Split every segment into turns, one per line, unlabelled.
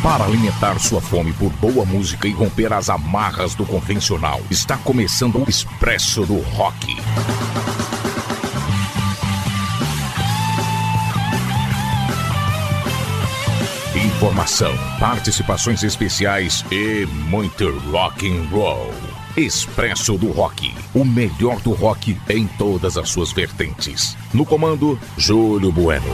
Para alimentar sua fome por boa música e romper as amarras do convencional, está começando o Expresso do Rock. Informação, participações especiais e muito rock and roll. Expresso do Rock, o melhor do rock em todas as suas vertentes. No comando, Júlio Bueno.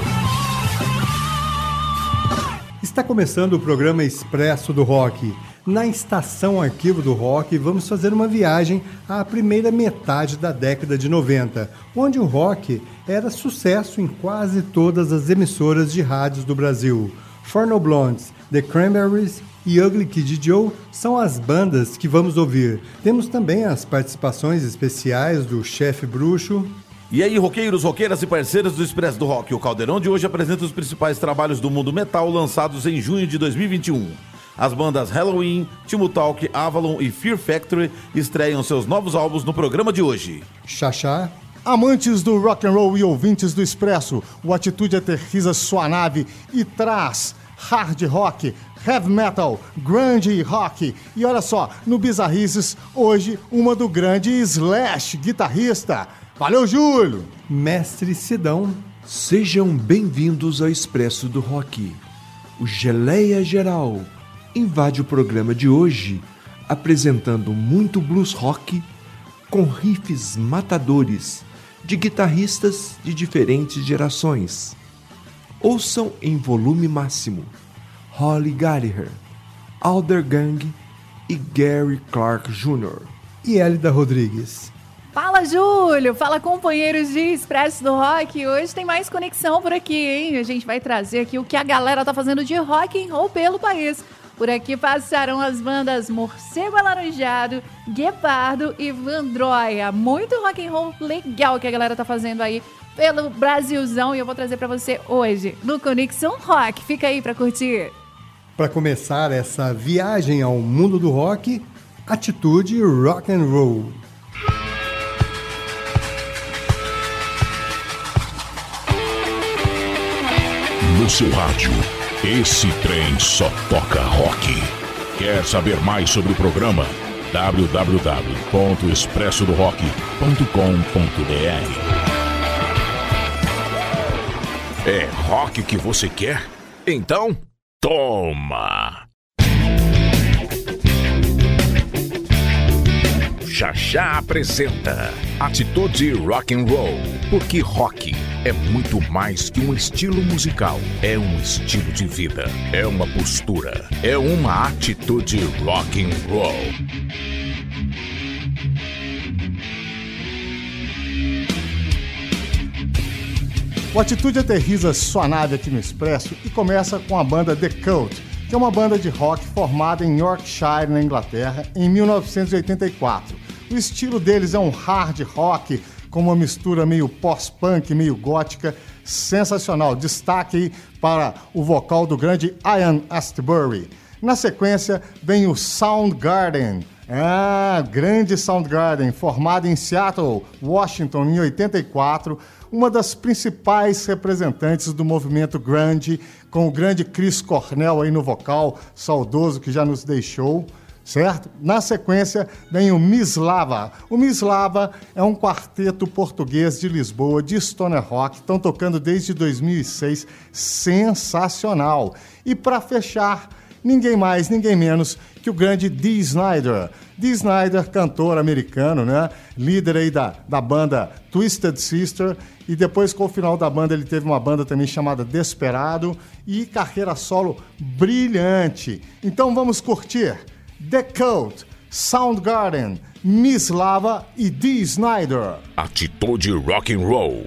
Está começando o programa Expresso do Rock. Na estação Arquivo do Rock, vamos fazer uma viagem à primeira metade da década de 90, onde o rock era sucesso em quase todas as emissoras de rádios do Brasil. Four No Blondes, The Cranberries e Ugly Kid Joe são as bandas que vamos ouvir. Temos também as participações especiais do Chefe Bruxo.
E aí, roqueiros, roqueiras e parceiros do Expresso do Rock, o Caldeirão de hoje apresenta os principais trabalhos do mundo metal lançados em junho de 2021. As bandas Halloween, Timo Talk, Avalon e Fear Factory estreiam seus novos álbuns no programa de hoje.
Xaxá.
Amantes do rock and roll e ouvintes do Expresso, o Atitude aterriza sua nave e traz hard rock, heavy metal, grunge rock. E olha só, no Bizarrices, hoje uma do grande Slash, guitarrista. Valeu, Júlio!
Mestre Sidão.
Sejam bem-vindos ao Expresso do Rock. O Geleia Geral invade o programa de hoje apresentando muito blues rock com riffs matadores de guitarristas de diferentes gerações. Ouçam em volume máximo Holly Gallagher, Alder Gang e Gary Clark Jr.
E Hélida Rodrigues.
Fala, Júlio! Fala, companheiros de Expresso do Rock! Hoje tem mais conexão por aqui, hein? A gente vai trazer aqui o que a galera tá fazendo de rock and roll pelo país. Por aqui passaram as bandas Morcego Alaranjado, Guepardo e Vandroia. Muito rock and roll legal que a galera tá fazendo aí pelo Brasilzão e eu vou trazer pra você hoje no Conexão Rock. Fica aí pra curtir.
Para começar essa viagem ao mundo do rock, Atitude Rock and Roll.
No seu rádio, esse trem só toca rock. Quer saber mais sobre o programa? www.expressodorock.com.br. É rock que você quer? Então, toma! Xaxá apresenta Atitude Rock and Roll, porque rock é muito mais que um estilo musical, é um estilo de vida, é uma postura, é uma atitude rock and roll.
O Atitude aterriza sua nave aqui no Expresso e começa com a banda The Cult, que é uma banda de rock formada em Yorkshire, na Inglaterra, em 1984. O estilo deles é um hard rock com uma mistura meio post-punk, meio gótica, sensacional. Destaque aí para o vocal do grande Ian Astbury. Na sequência vem o Soundgarden. Grande Soundgarden, formado em Seattle, Washington, em 84, uma das principais representantes do movimento grunge, com o grande Chris Cornell aí no vocal, saudoso que já nos deixou, certo? Na sequência vem o Mislava. O Mislava é um quarteto português de Lisboa, de stoner rock, estão tocando desde 2006, sensacional. E para fechar, ninguém mais, ninguém menos que o grande Dee Snider. Dee Snider, cantor americano, né? Líder aí da banda Twisted Sister, e depois com o final da banda ele teve uma banda também chamada Desperado e carreira solo brilhante. Então vamos curtir The Cult, Soundgarden, Mislava e Dee Snider.
Atitude Rock and Roll.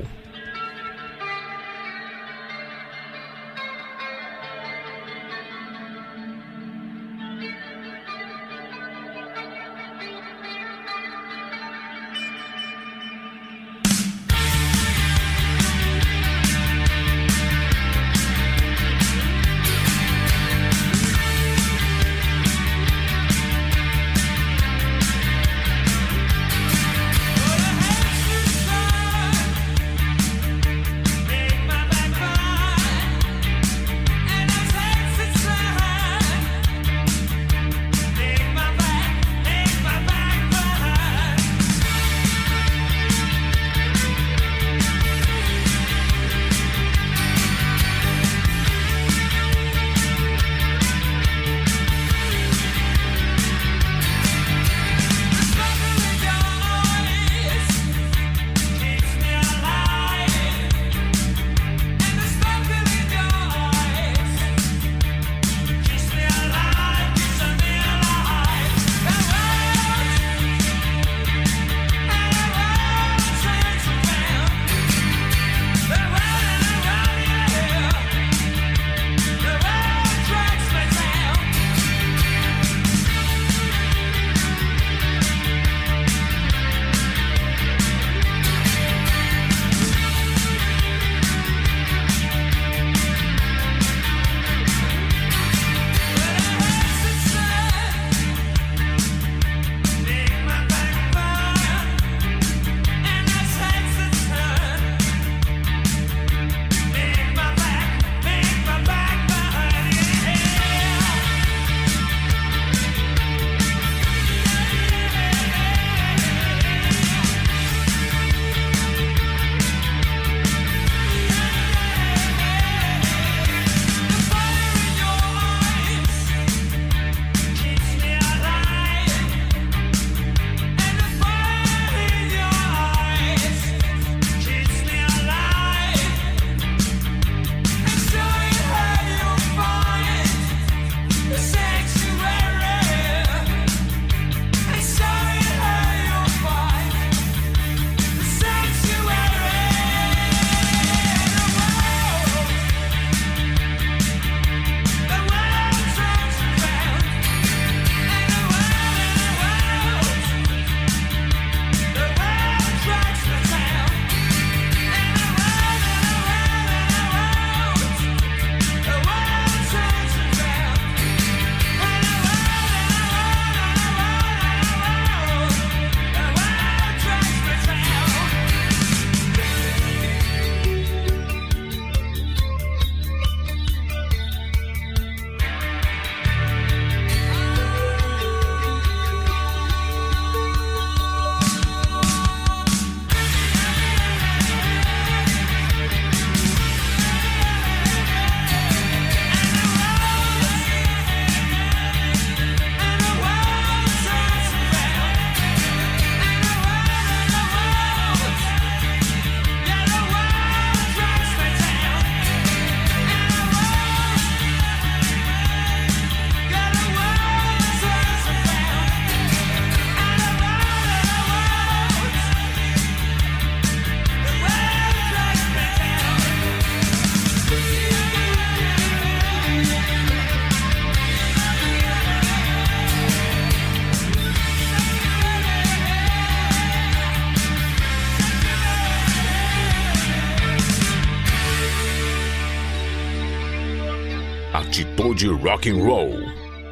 Atitude Rock and Roll.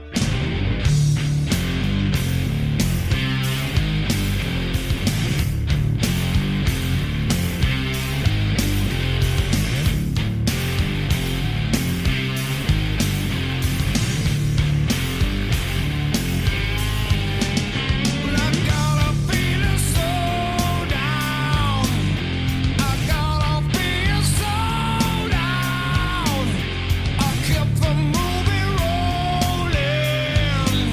Kept the movie rolling.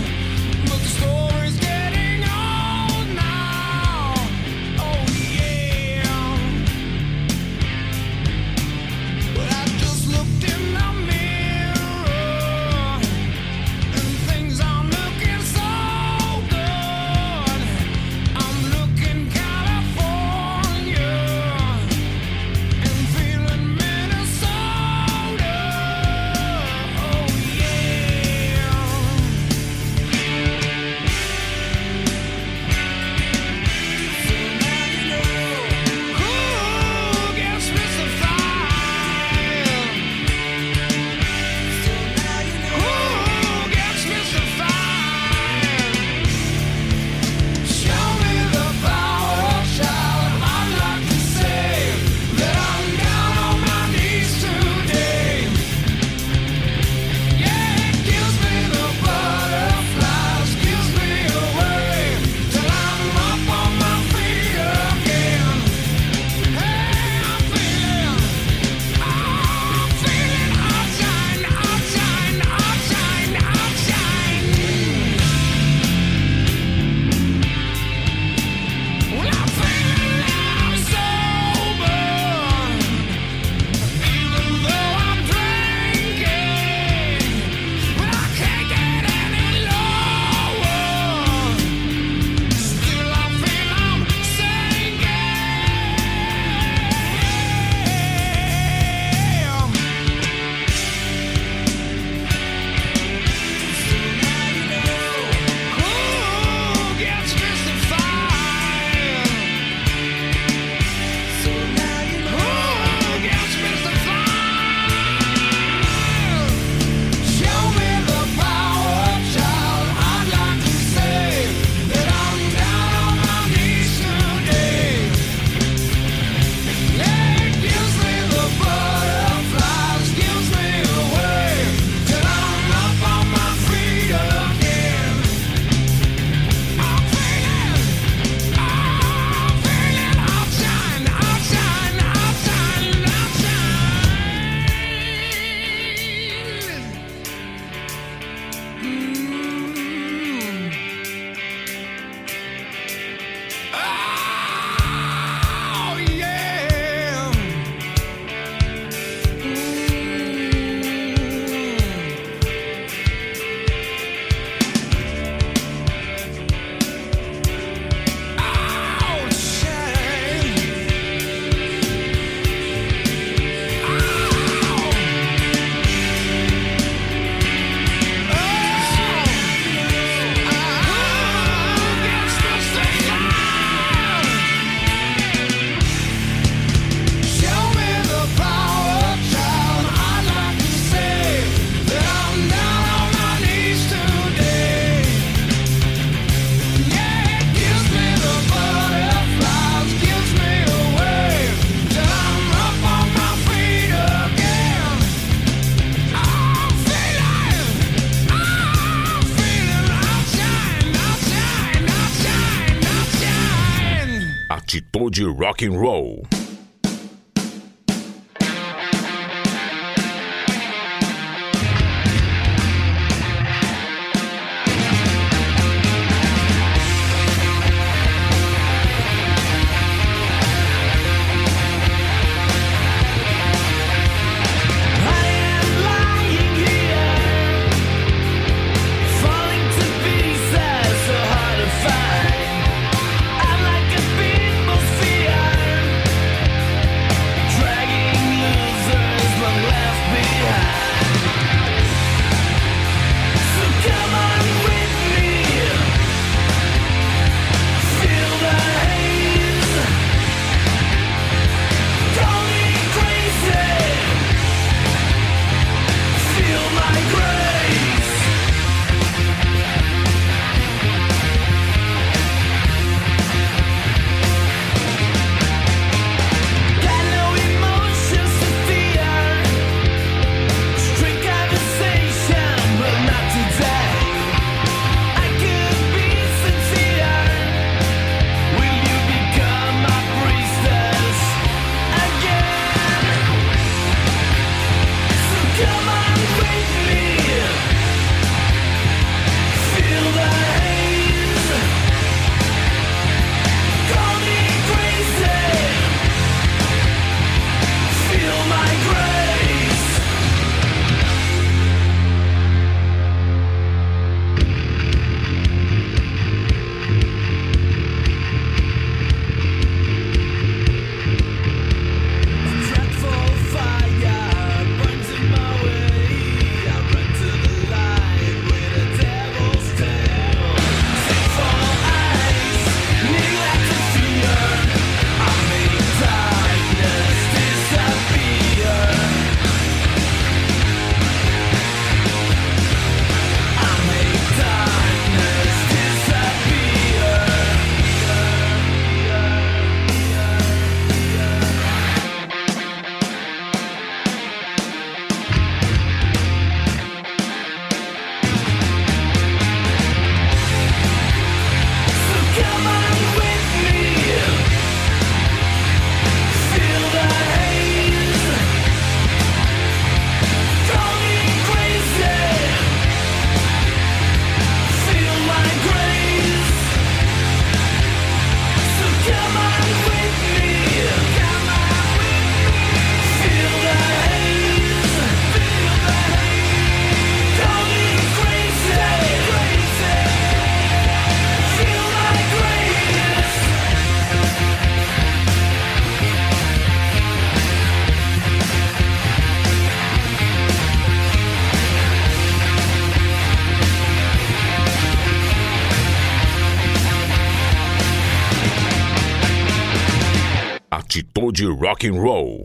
Atitude Rock and Roll.
I'm like a people fear.
Atitude Rock and Roll.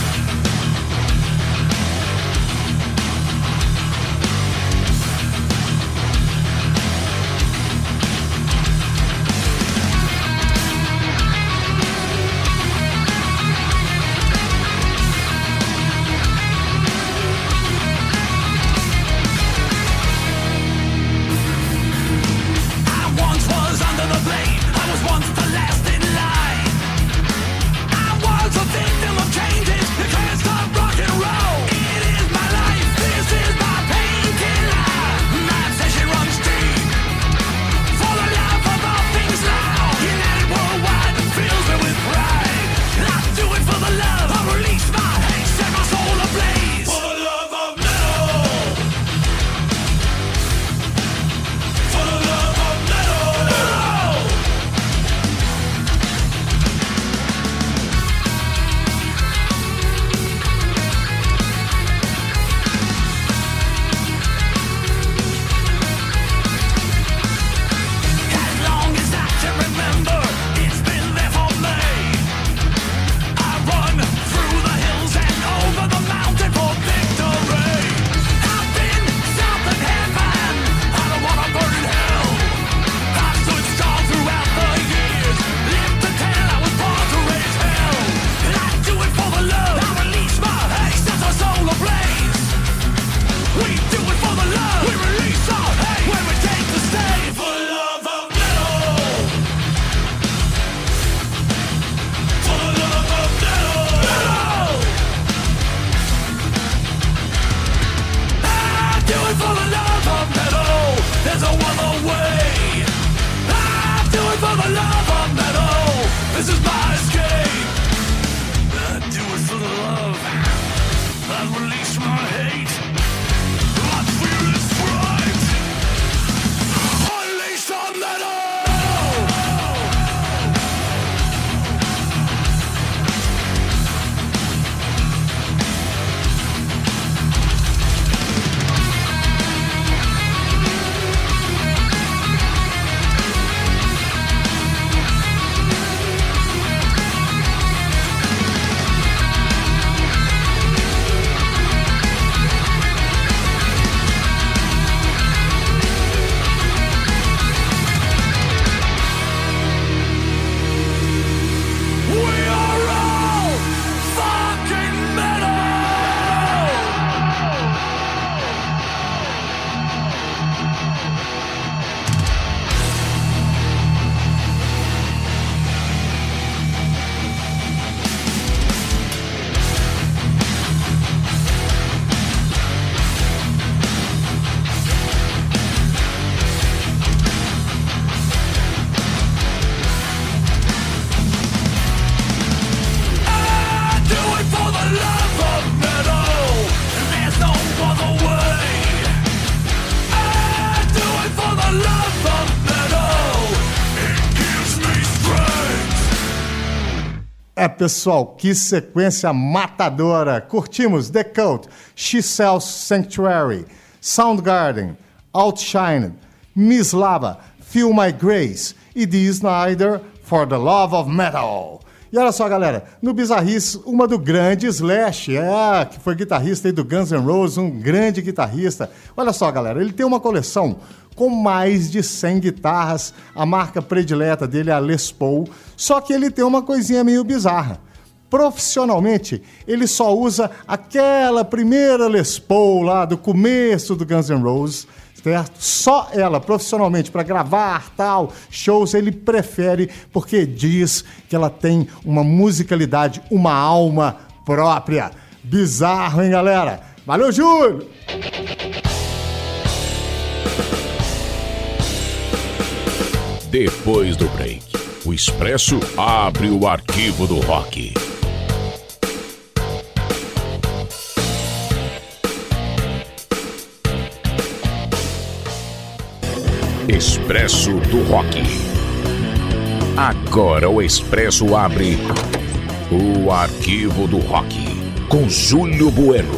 Pessoal, que sequência matadora! Curtimos The Cult, She Sells Sanctuary, Soundgarden, Outshined, Miss Lava, Feel My Grace e Dee Snider, For the Love of Metal. E olha só, galera, no Bizarrice, uma do grande Slash, que foi guitarrista aí do Guns N' Roses, um grande guitarrista. Olha só, galera, ele tem uma coleção com mais de 100 guitarras, a marca predileta dele é a Les Paul, só que ele tem uma coisinha meio bizarra. Profissionalmente, ele só usa aquela primeira Les Paul lá do começo do Guns N' Roses, certo? Só ela, profissionalmente, para gravar, tal, shows, ele prefere porque diz que ela tem uma musicalidade, uma alma própria. Bizarro, hein, galera? Valeu, Júlio!
Depois do break, o Expresso abre o arquivo do rock. Expresso do Rock. Agora o Expresso abre o arquivo do rock com Júlio Bueno.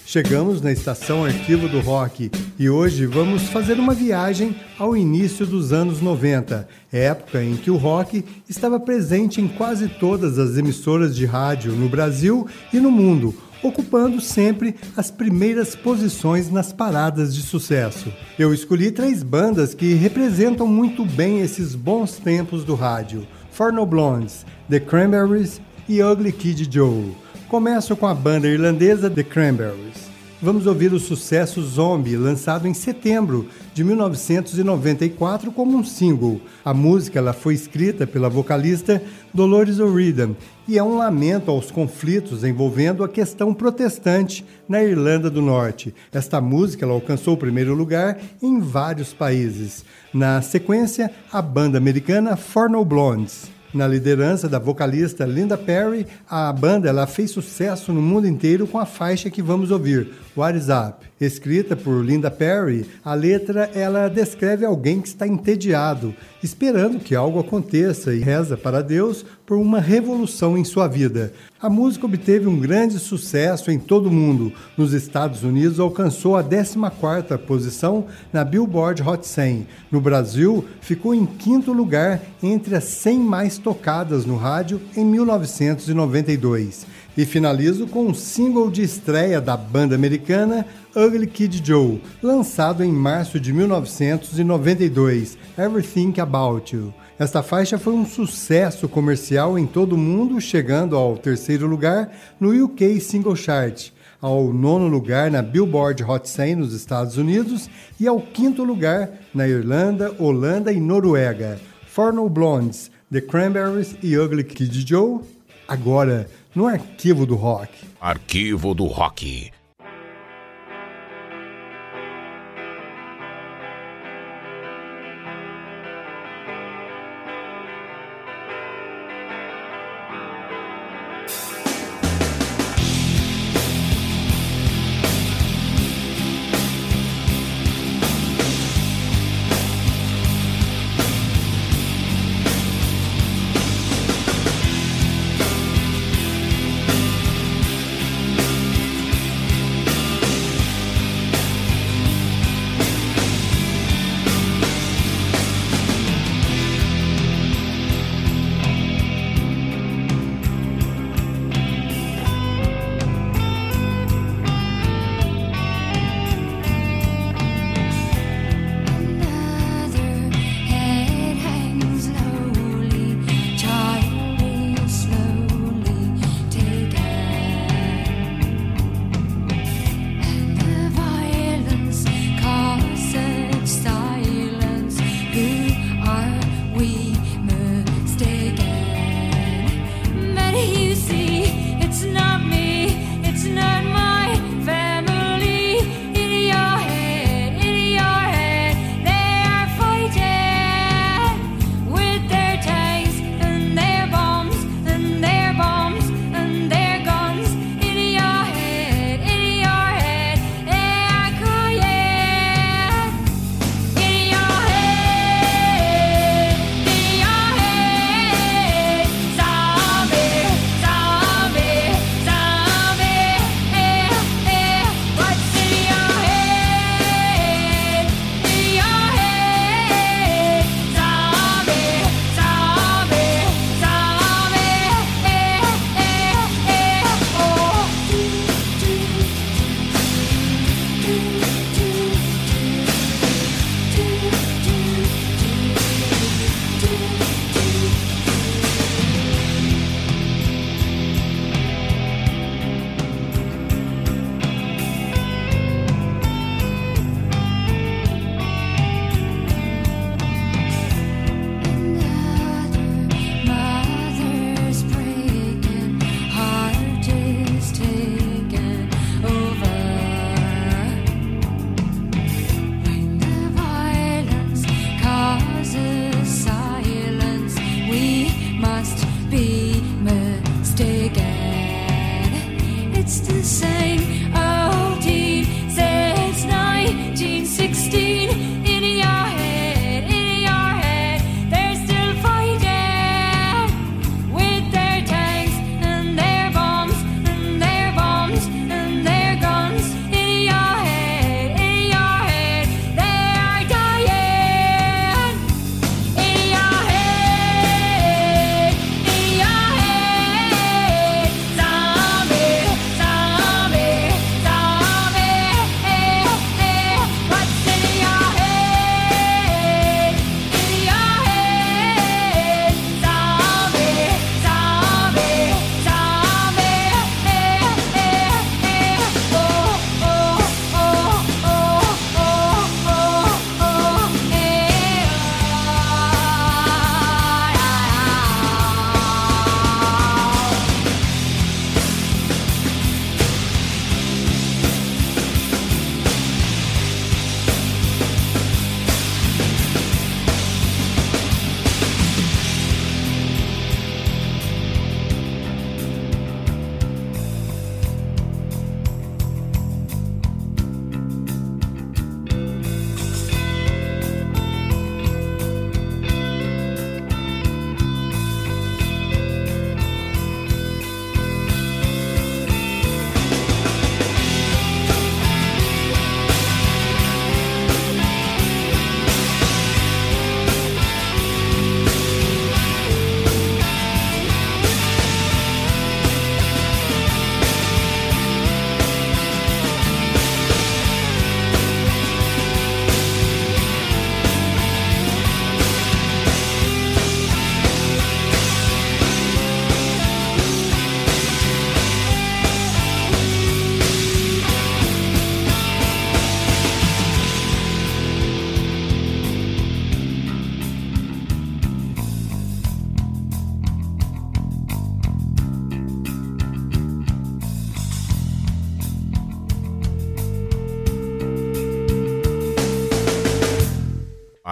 Chegamos na estação Arquivo do Rock e hoje vamos fazer uma viagem ao início dos anos 90, época em que o rock estava presente em quase todas as emissoras de rádio no Brasil e no mundo, ocupando sempre as primeiras posições nas paradas de sucesso. Eu escolhi 3 bandas que representam muito bem esses bons tempos do rádio: Four Non Blondes, The Cranberries e Ugly Kid Joe. Começo com a banda irlandesa The Cranberries. Vamos ouvir o sucesso Zombie, lançado em setembro de 1994 como um single. A música ela foi escrita pela vocalista Dolores O'Riordan e é um lamento aos conflitos envolvendo a questão protestante na Irlanda do Norte. Esta música ela alcançou o primeiro lugar em vários países. Na sequência, a banda americana Four Non Blondes. Na liderança da vocalista Linda Perry, a banda ela fez sucesso no mundo inteiro com a faixa que vamos ouvir, What Is Up? Escrita por Linda Perry, a letra ela descreve alguém que está entediado, esperando que algo aconteça e reza para Deus por uma revolução em sua vida. A música obteve um grande sucesso em todo o mundo. Nos Estados Unidos alcançou a 14ª posição na Billboard Hot 100. No Brasil, ficou em 5º lugar entre as 100 mais tocadas no rádio em 1992. E finalizo com um single de estreia da banda americana Ugly Kid Joe, lançado em março de 1992, Everything About You. Esta faixa foi um sucesso comercial em todo o mundo, chegando ao 3º lugar no UK Single Chart, ao 9º lugar na Billboard Hot 100 nos Estados Unidos e ao 5º lugar na Irlanda, Holanda e Noruega. Four Non Blondes, The Cranberries e Ugly Kid Joe, agora no Arquivo do Rock.
Arquivo do Rock.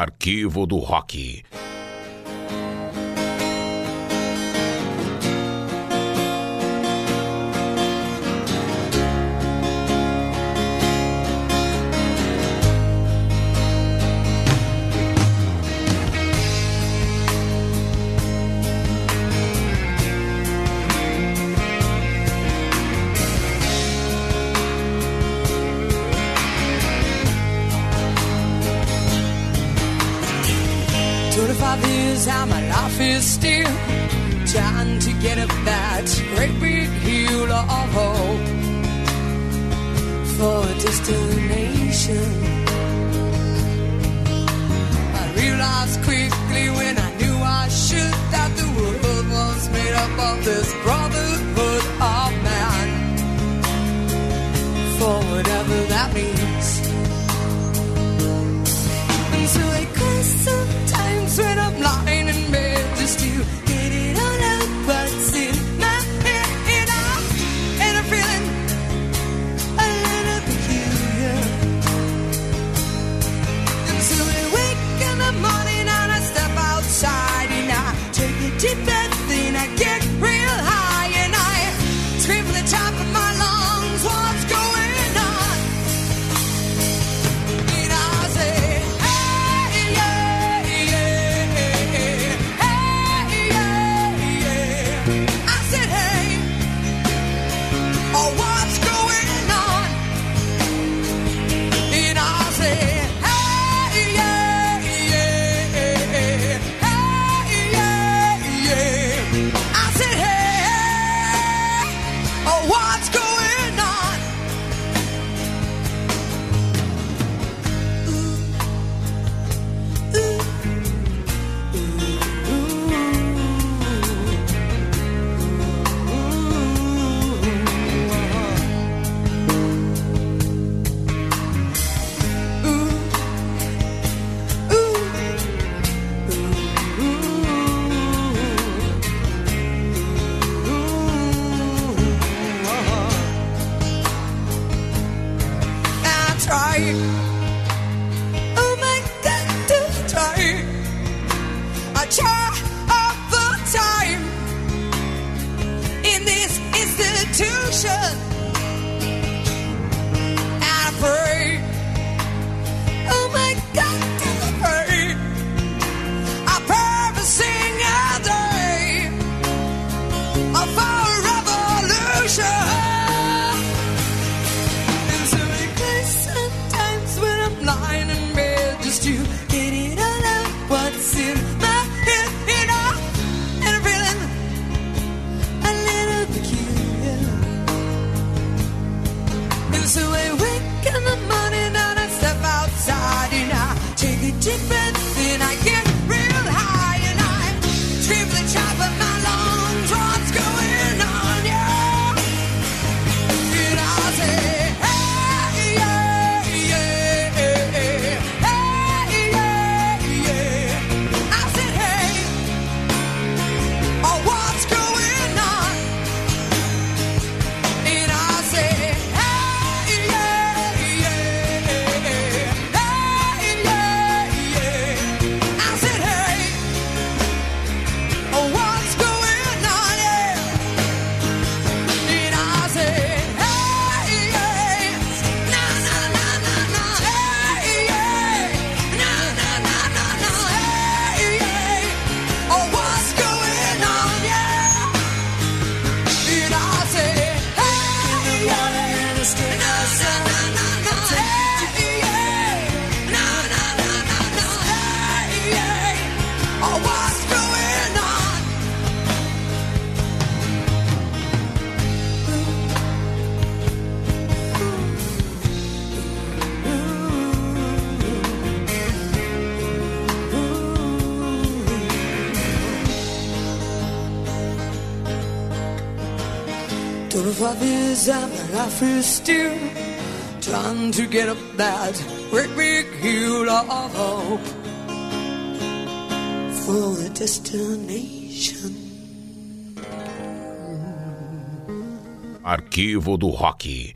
Arquivo do Rock.
How my life is still trying to get up that great big hill of hope for a destination. I realized quickly when I knew I should that the world was made up of this brotherhood of man, for whatever that means. And so I cry sometimes when I'm lying in bed just to get it all out what's in my head, and I'm feeling a little peculiar. And so I wake in the morning and I step outside and I take a deep breath and I get real high and I scream from the top of my lungs, what's going on? And I say, I feel still trying to get up that great big hill of hope for the destination.
Arquivo do Rock.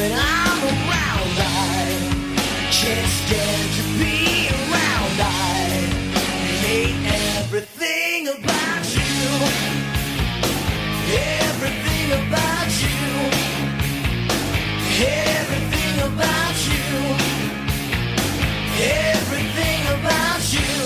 when I'm around. I can't stand to be around. I hate everything about you. Everything about you. Everything about you. Everything about you.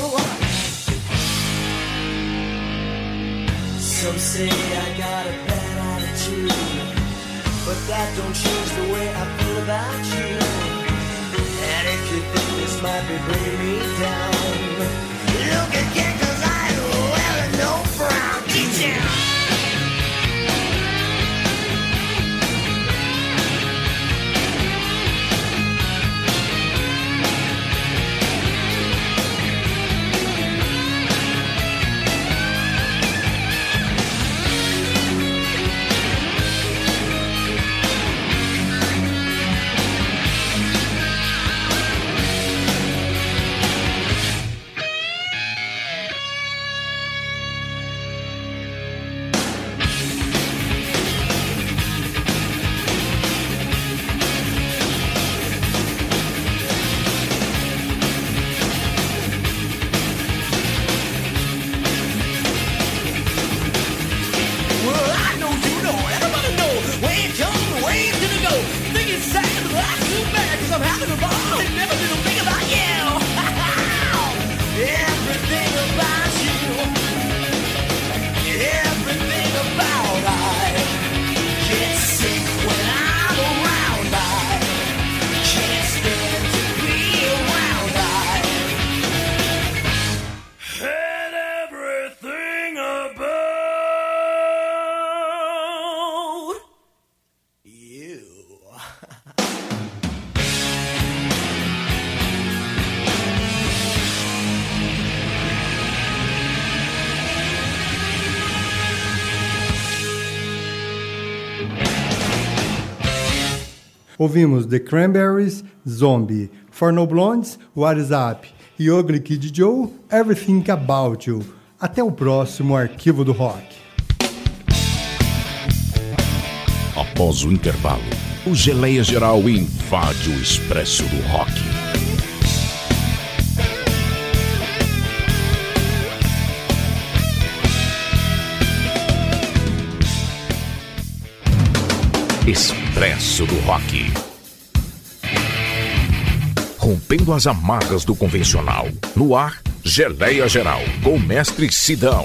Some say I got a bad attitude, but that don't change the way I feel about you. And if you think this might be bringing me down, look again, 'cause I ain't wearing no frown. Down.
Ouvimos The Cranberries, Zombie, For No Blondes, What Is Up e Ugly Kid Joe, Everything About You. Até o próximo Arquivo do Rock.
Após o intervalo, o Geleia Geral invade o Expresso do Rock. Expresso do Rock. Rompendo as amarras do convencional. No ar, Geleia Geral, com o mestre Sidão.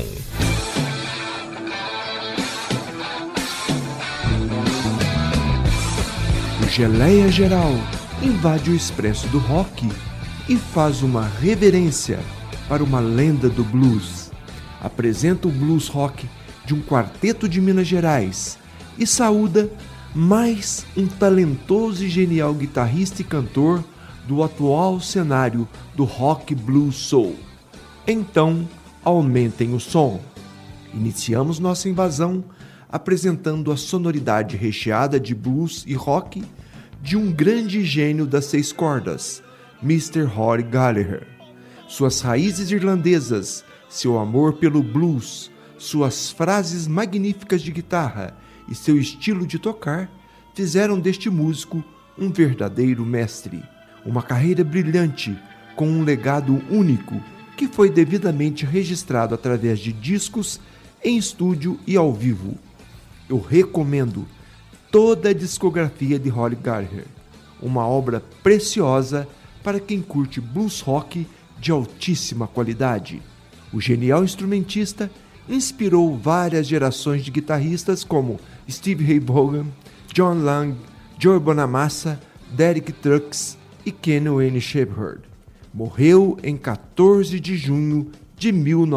O Geleia Geral invade o Expresso do Rock e faz uma reverência para uma lenda do blues. Apresenta o blues rock de um quarteto de Minas Gerais e saúda mais um talentoso e genial guitarrista e cantor do atual cenário do rock blues soul. Então, aumentem o som. Iniciamos nossa invasão apresentando a sonoridade recheada de blues e rock de um grande gênio das 6 cordas, Mr. Rory Gallagher. Suas raízes irlandesas, seu amor pelo blues, suas frases magníficas de guitarra e seu estilo de tocar fizeram deste músico um verdadeiro mestre. Uma carreira brilhante, com um legado único, que foi devidamente registrado através de discos, em estúdio e ao vivo. Eu recomendo toda a discografia de Rory Gallagher, uma obra preciosa para quem curte blues rock de altíssima qualidade. O genial instrumentista inspirou várias gerações de guitarristas como Steve Ray Vaughan, John Lang, Joe Bonamassa, Derek Trucks e Kenny Wayne Shepherd. Morreu em 14 de junho de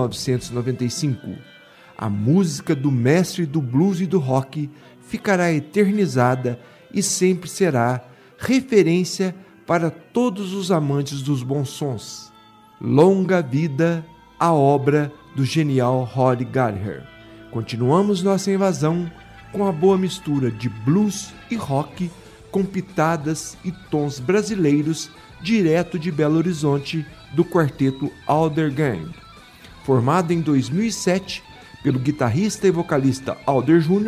1995. A música do mestre do blues e do rock ficará eternizada e sempre será referência para todos os amantes dos bons sons. Longa vida à obra do genial Rory Gallagher. Continuamos nossa invasão com a boa mistura de blues e rock com pitadas e tons brasileiros direto de Belo Horizonte do quarteto Alder Gang. Formado em 2007 pelo guitarrista e vocalista Alder Jr.,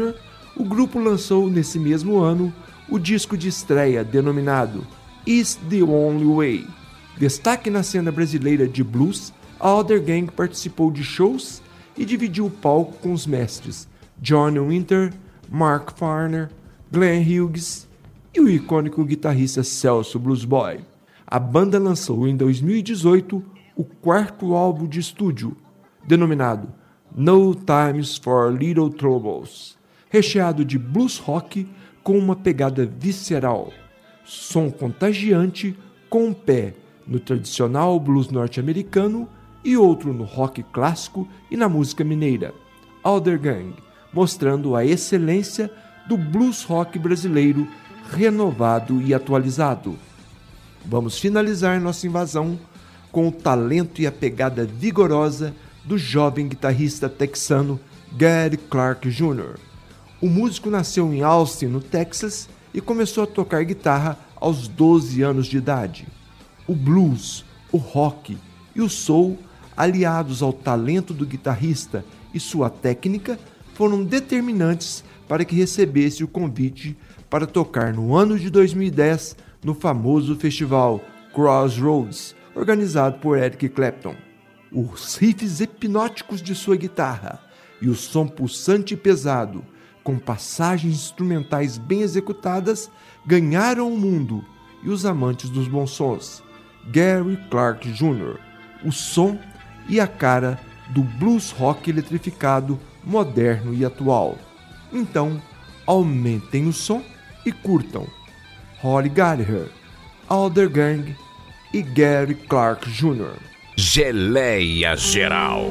o grupo lançou nesse mesmo ano o disco de estreia denominado Is the Only Way. Destaque na cena brasileira de blues, a Other Gang participou de shows e dividiu o palco com os mestres Johnny Winter, Mark Farner, Glenn Hughes e o icônico guitarrista Celso Blues Boy. A banda lançou em 2018 o quarto álbum de estúdio, denominado No Times for Little Troubles, recheado de blues rock com uma pegada visceral, som contagiante com um pé no tradicional blues norte-americano e outro no rock clássico e na música mineira. Other Gang, mostrando a excelência do blues rock brasileiro renovado e atualizado. Vamos finalizar nossa invasão com o talento e a pegada vigorosa do jovem guitarrista texano Gary Clark Jr. O músico nasceu em Austin, no Texas, e começou a tocar guitarra aos 12 anos de idade. O blues, o rock e o soul, aliados ao talento do guitarrista e sua técnica, foram determinantes para que recebesse o convite para tocar no ano de 2010 no famoso festival Crossroads, organizado por Eric Clapton. Os riffs hipnóticos de sua guitarra e o som pulsante e pesado, com passagens instrumentais bem executadas, ganharam o mundo e os amantes dos bons sons. Gary Clark Jr., o som e a cara do blues rock eletrificado, moderno e atual. Então, aumentem o som e curtam Rory Gallagher, Other Gang e Gary Clark Jr.
Geleia Geral.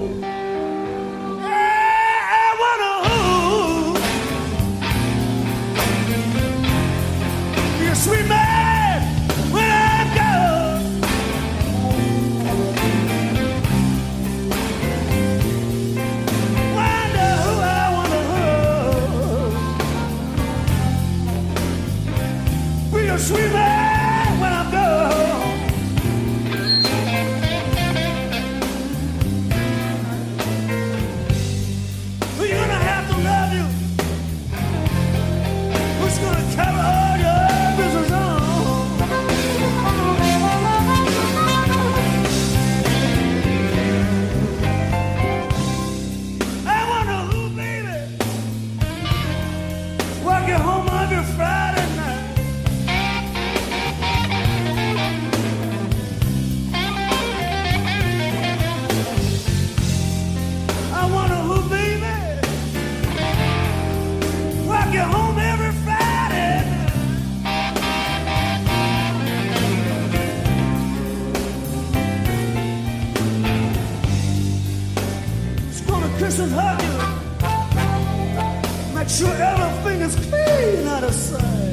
Sweet man, when I go, wonder who, be a sweet man when I go. You're gonna have to love you. Who's gonna carry all your business on? I wonder who, baby, walk you home every Friday night. I wonder who, baby, walk you home every Friday night. It's gonna kiss and hug you, make sure everything is clean out of sight.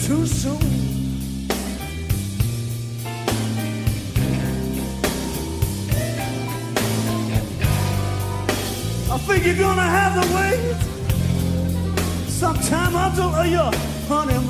too soon. I think you're gonna have to wait sometime until your honeymoon.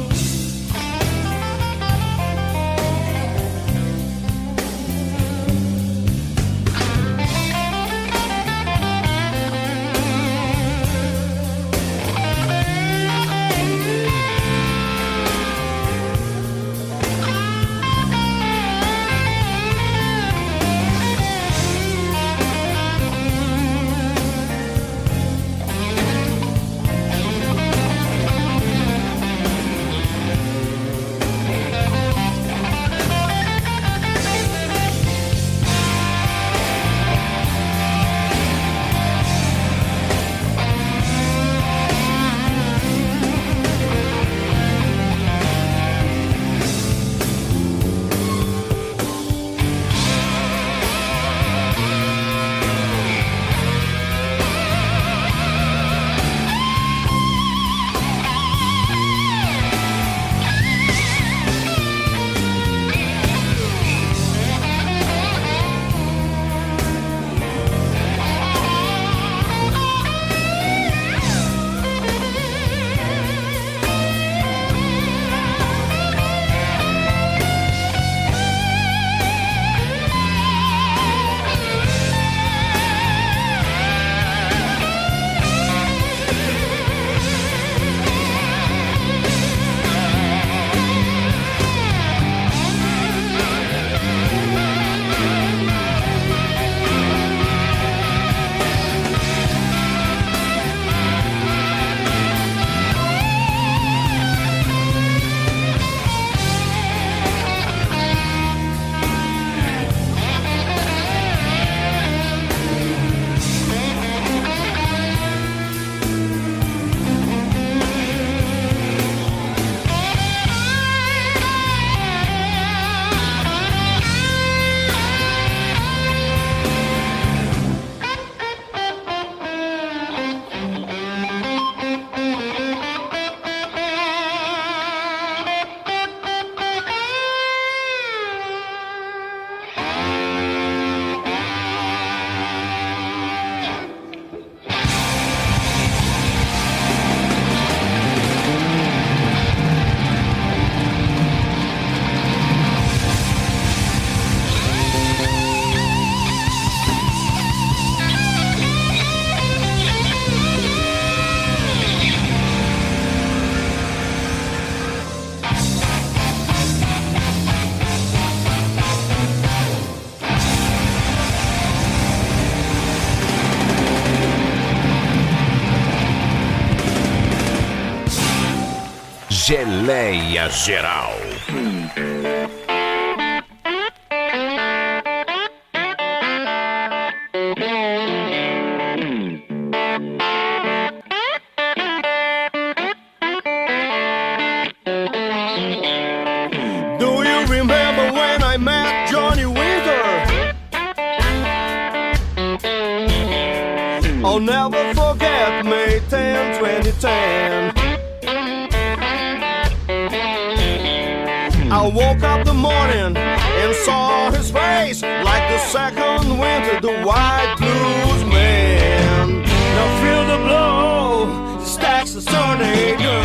Geleia Geral.
Do you remember when I met Johnny Winter? I'll never forget May 10, 2010. I woke up the morning and saw his face like the second winter, the white blues man. Now feel the blow, stacks the tornado,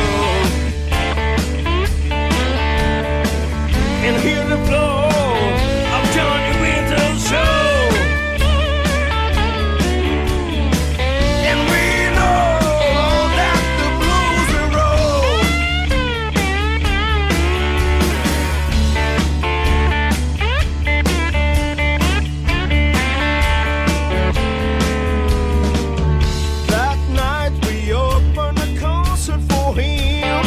and hear the flow of Johnny Winter's show. And we know that the blues will roll. That night we opened a concert for him.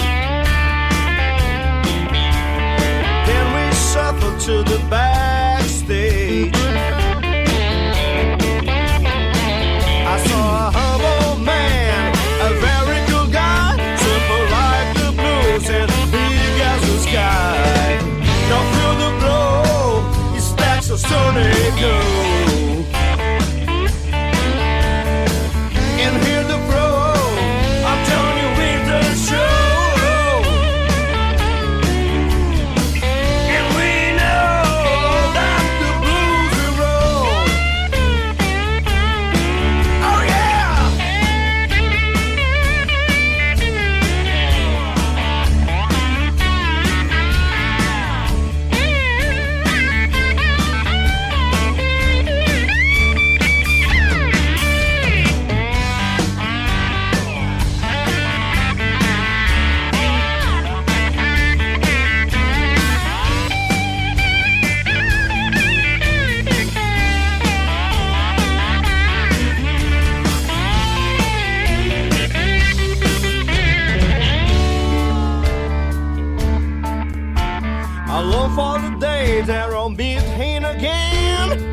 I long for the day that I'll meet him again.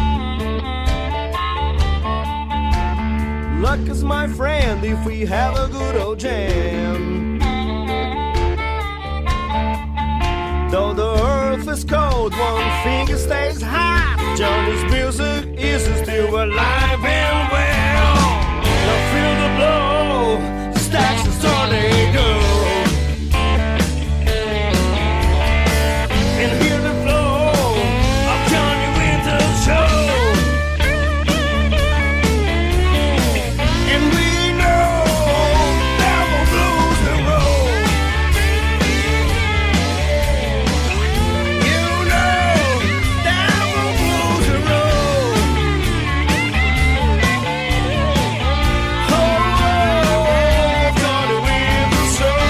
Luck is my friend if we have a good old jam. Though the earth is cold, one finger stays hot. Johnny's music is still alive and well. Now feel the blow, stacks and so they go. And hear the flow of Johnny Winter's show. And we know devil blues and roll. You know devil blues and roll. Oh, Johnny Winter's show.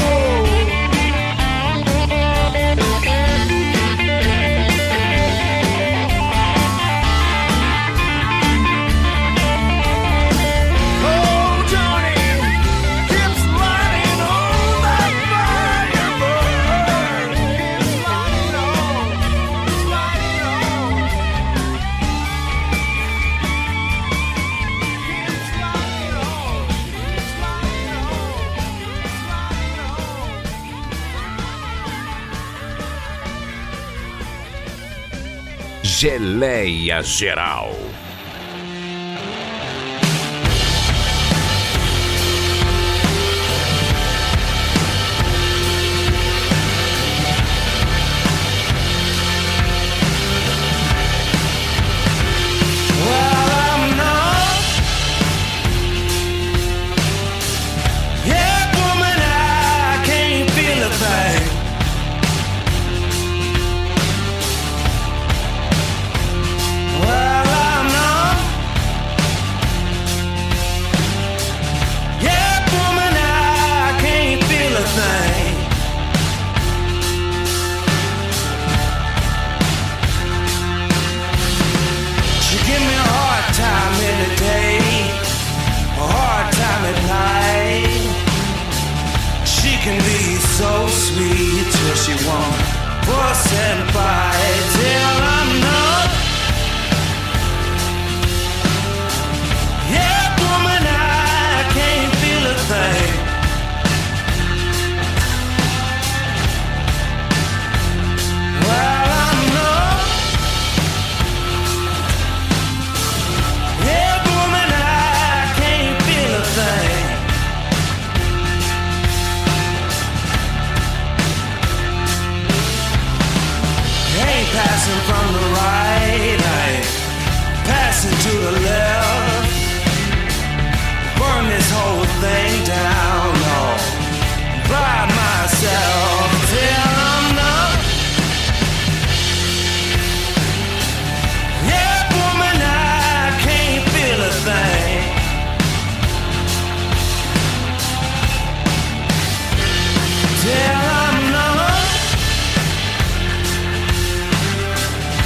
Oh, Johnny keeps lighting on that fire burn. Keeps lighting on, keeps lighting on. Keeps lighting on, keeps lighting on, keeps lighting on.
Geleia Geral.
Well, I'm not. Yeah, woman, I can't feel a thing. Well, I'm not. Yeah, woman, I can't feel a thing. She give me a hard time in the day, a hard time at night. She can be so sweet till she won't fuss and fight. Till I'm not. Yeah, woman, I can't feel a thing. Well, I'm not. Yeah, woman, I can't feel a thing. Ain't passing from the right, I ain't passing to the left. Burn this whole thing down, no, by myself till I'm not. Yeah, woman, I can't feel a thing. Till I'm not.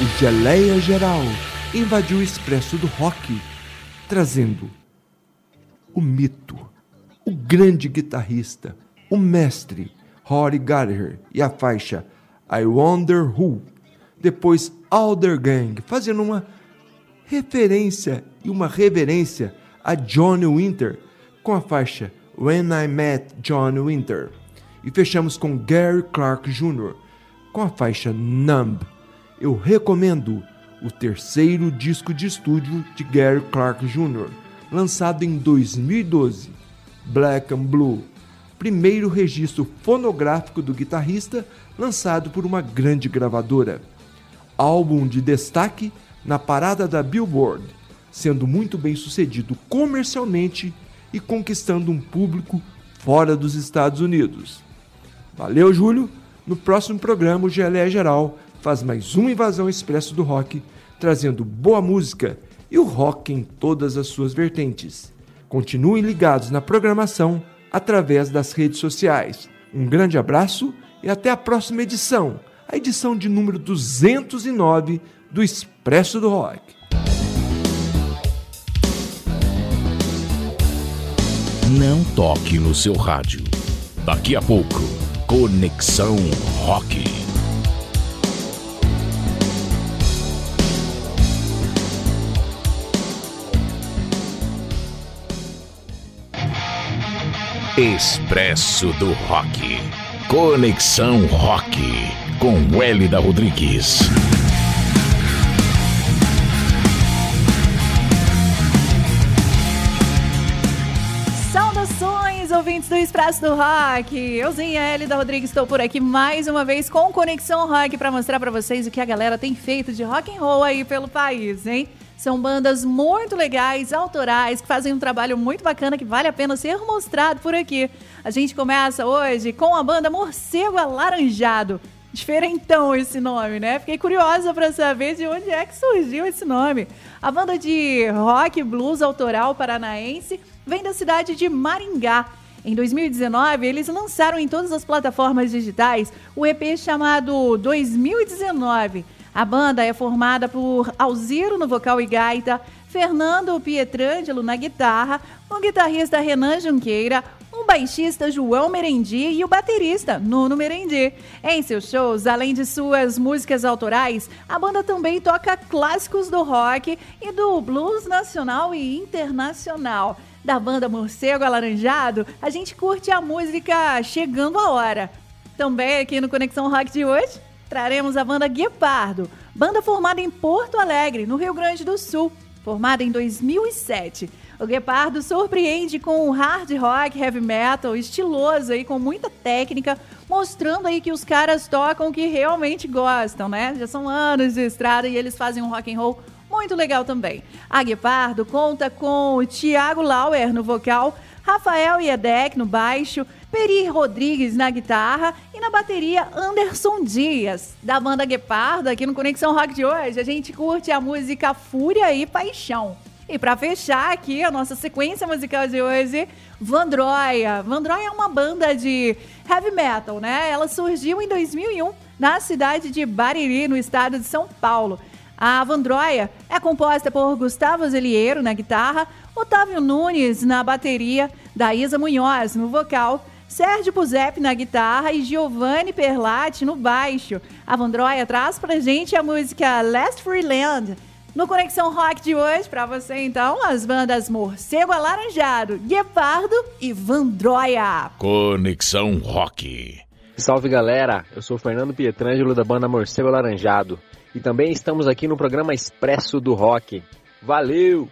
o Geleia Geral invadiu o Expresso do Rock, trazendo o mito, o grande guitarrista, o mestre Rory Gallagher e a faixa I Wonder Who. Depois Alder Gang, fazendo uma referência e uma reverência a Johnny Winter com a faixa When I Met Johnny Winter. E fechamos com Gary Clark Jr. com a faixa Numb. Eu recomendo o terceiro disco de estúdio de Gary Clark Jr., lançado em 2012, Black and Blue, primeiro registro fonográfico do guitarrista lançado por uma grande gravadora. Álbum de destaque na parada da Billboard, sendo muito bem sucedido comercialmente e conquistando um público fora dos Estados Unidos. Valeu, Júlio! No próximo programa, o Geleia Geral faz mais uma invasão expresso do rock, trazendo boa música e o rock em todas as suas vertentes. Continuem ligados na programação através das redes sociais. Um grande abraço e até a próxima edição, a edição de número 209 do Expresso do Rock.
Não toque no seu rádio. Daqui a pouco, Conexão Rock. Expresso do Rock. Conexão Rock. Com Hélida Rodrigues.
Saudações, ouvintes do Expresso do Rock. Euzinha, Hélida Rodrigues, estou por aqui mais uma vez com Conexão Rock para mostrar para vocês o que a galera tem feito de rock and roll aí pelo país, hein? São bandas muito legais, autorais, que fazem um trabalho muito bacana que vale a pena ser mostrado por aqui. A gente começa hoje com a banda Morcego Alaranjado. Diferentão esse nome, né? Fiquei curiosa para saber de onde é que surgiu esse nome. A banda de rock e blues autoral paranaense vem da cidade de Maringá. Em 2019, eles lançaram em todas as plataformas digitais o EP chamado 2019. A banda é formada por Alziro no vocal e gaita, Fernando Pietrangelo na guitarra, o guitarrista Renan Junqueira, o baixista João Merendi e o baterista Nuno Merendi. Em seus shows, além de suas músicas autorais, a banda também toca clássicos do rock e do blues nacional e internacional. Da banda Morcego Alaranjado, a gente curte a música Chegando a Hora. Também aqui no Conexão Rock de hoje, traremos a banda Guepardo, banda formada em Porto Alegre, no Rio Grande do Sul, formada em 2007. O Guepardo surpreende com um hard rock, heavy metal, estiloso aí, com muita técnica, mostrando aí que os caras tocam o que realmente gostam, né? Já são anos de estrada e eles fazem um rock and roll muito legal também. A Guepardo conta com o Thiago Lauer no vocal, Rafael Iedek no baixo, Peri Rodrigues na guitarra e na bateria Anderson Dias. Da banda Guepardo, aqui no Conexão Rock de hoje, a gente curte a música Fúria e Paixão. E para fechar aqui a nossa sequência musical de hoje, Vandroia. Vandroia é uma banda de heavy metal, né? Ela surgiu em 2001 na cidade de Bariri, no estado de São Paulo. A Vandroia é composta por Gustavo Zeliero na guitarra, Otávio Nunes na bateria, Daísa Munhoz no vocal, Sérgio Puzep na guitarra e Giovanni Perlatti no baixo. A Vandroia traz pra gente a música Last Freeland. No Conexão Rock de hoje, pra você então, as bandas Morcego Alaranjado, Guepardo e Vandroia.
Conexão Rock.
Salve galera, eu sou o Fernando Pietrangelo da banda Morcego Alaranjado e também estamos aqui no programa Expresso do Rock. Valeu!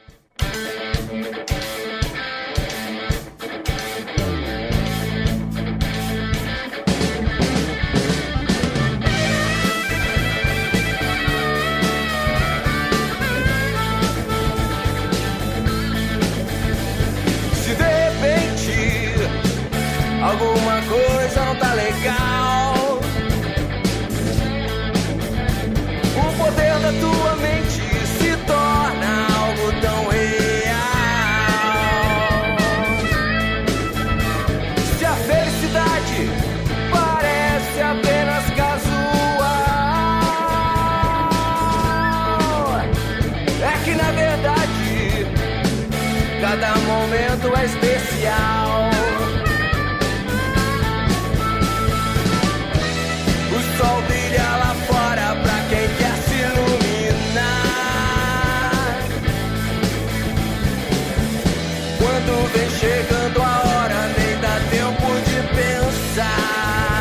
Se de repente alguma coisa não tá legal, o poder da tua mente se torna algo tão momento é especial. O sol brilha lá fora pra quem quer se iluminar. Quando vem chegando a hora, nem dá tempo de pensar.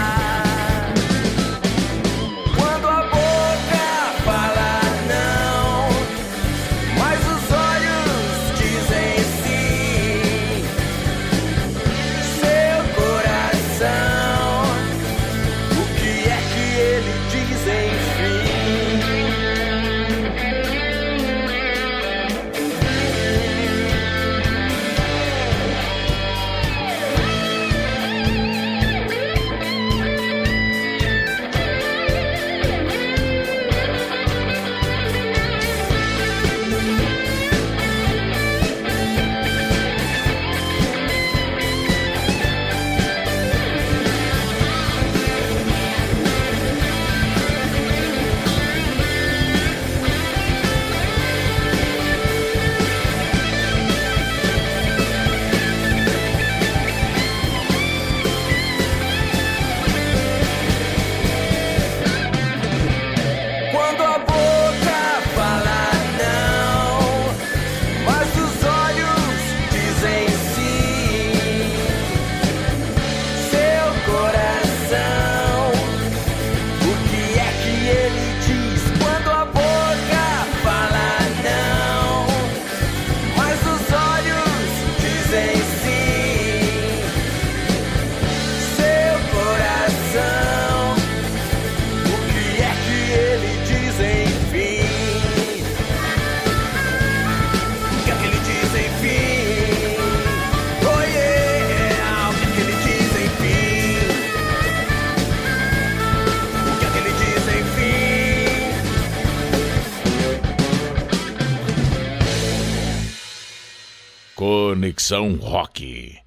Conexão Rock.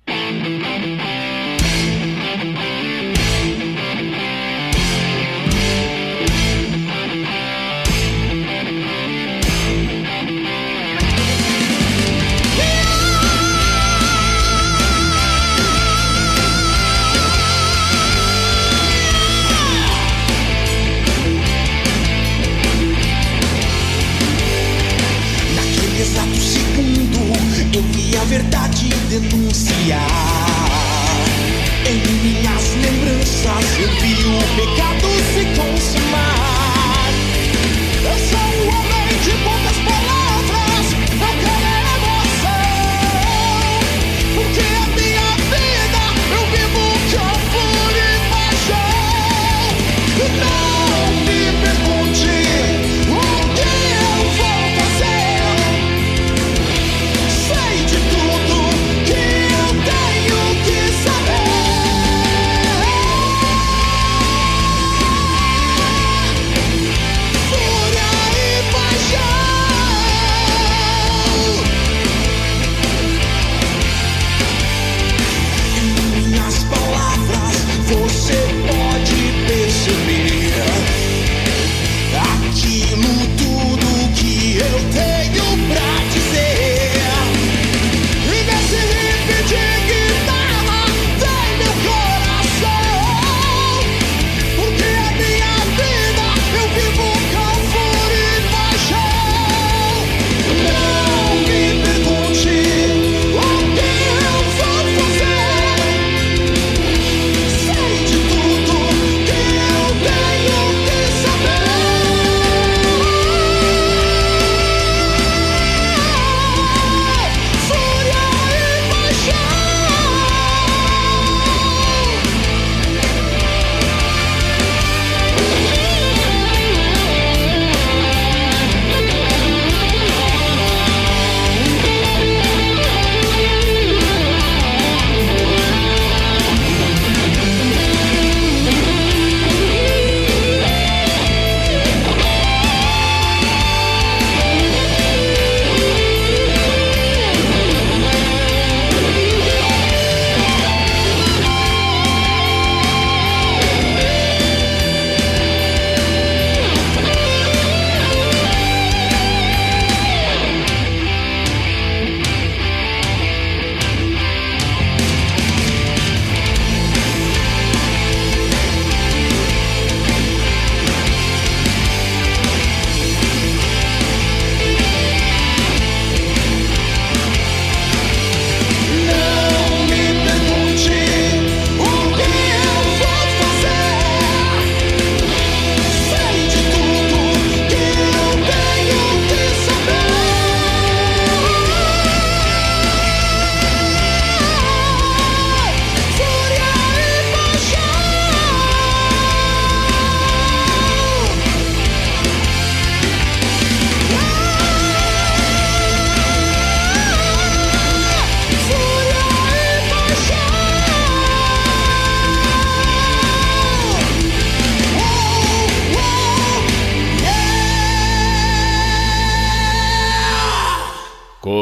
Naquele exato segundo eu vi a verdade denunciar. Em minhas lembranças eu vi o pecado se consumar. Eu sou um homem de poucas palavras, eu quero emoção, porque a minha vida eu vivo com fúria e paixão. Não me pergunte o que eu vou fazer. Sei de tudo que eu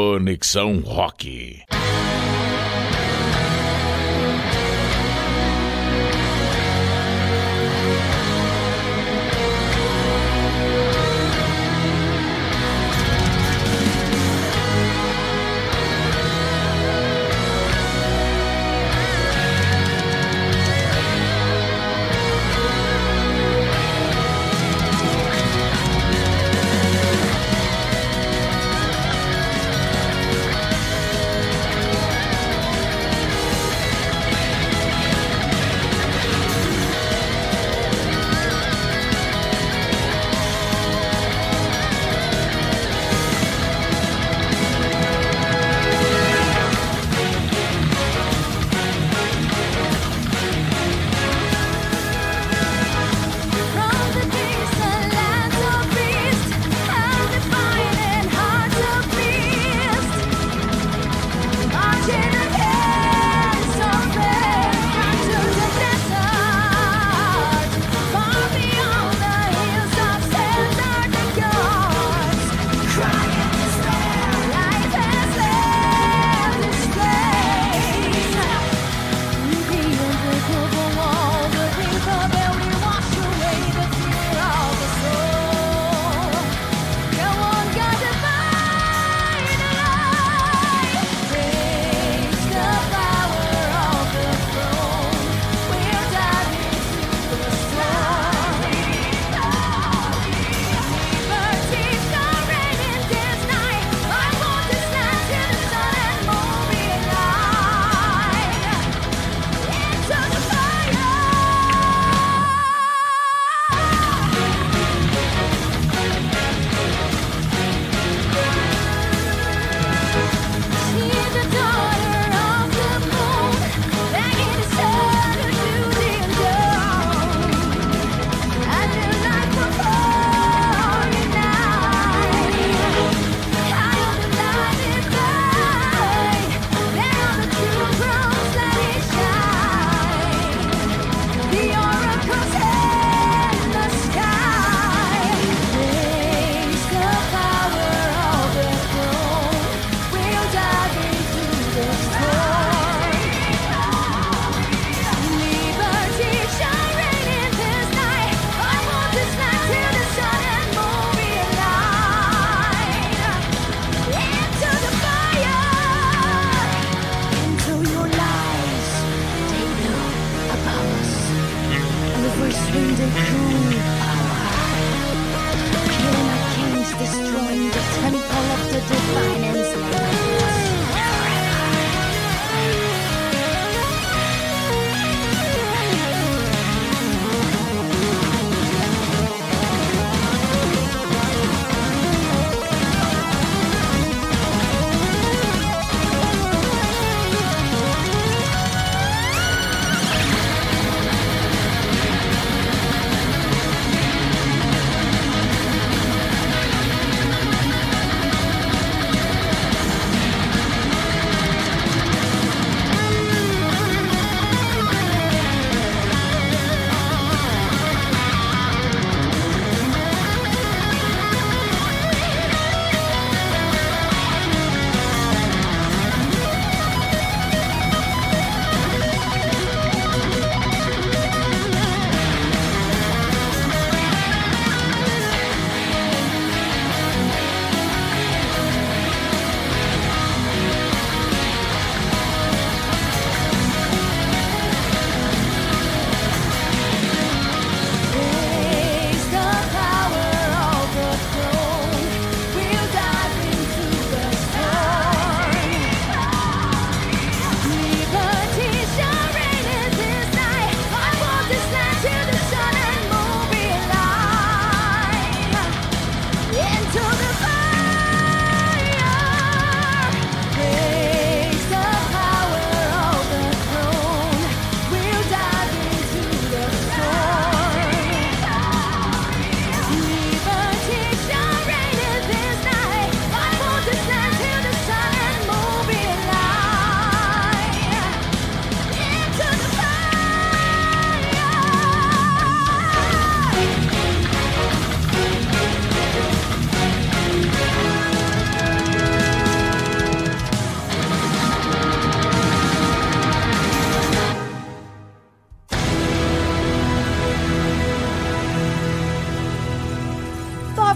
Conexão Rock.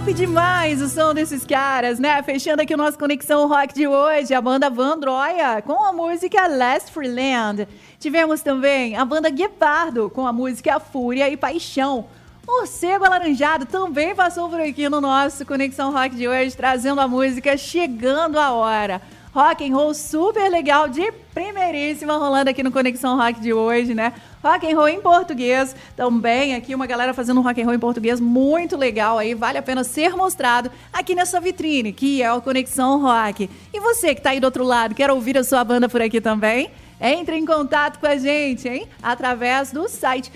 Top demais o som desses caras, né? Fechando aqui o nosso Conexão Rock de hoje, a banda Vandroia com a música Last Freeland. Tivemos também a banda Guepardo com a música Fúria e Paixão. Morcego Alaranjado também passou por aqui no nosso Conexão Rock de hoje, trazendo a música Chegando a Hora. Rock and roll super legal, de primeiríssima, rolando aqui no Conexão Rock de hoje, né? Rock and roll em português, também aqui uma galera fazendo rock and roll em português muito legal aí, vale a pena ser mostrado aqui nessa vitrine, que é o Conexão Rock. E você que tá aí do outro lado, quer ouvir a sua banda por aqui também? Entre em contato com a gente, hein? Através do site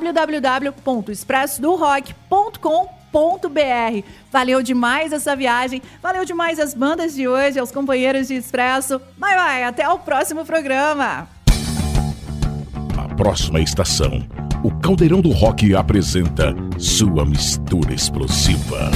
www.expressodorock.com.br. Valeu demais essa viagem, valeu demais as bandas de hoje, aos companheiros de Expresso. Vai, até o próximo programa.
A próxima estação, o Caldeirão do Rock apresenta sua mistura explosiva.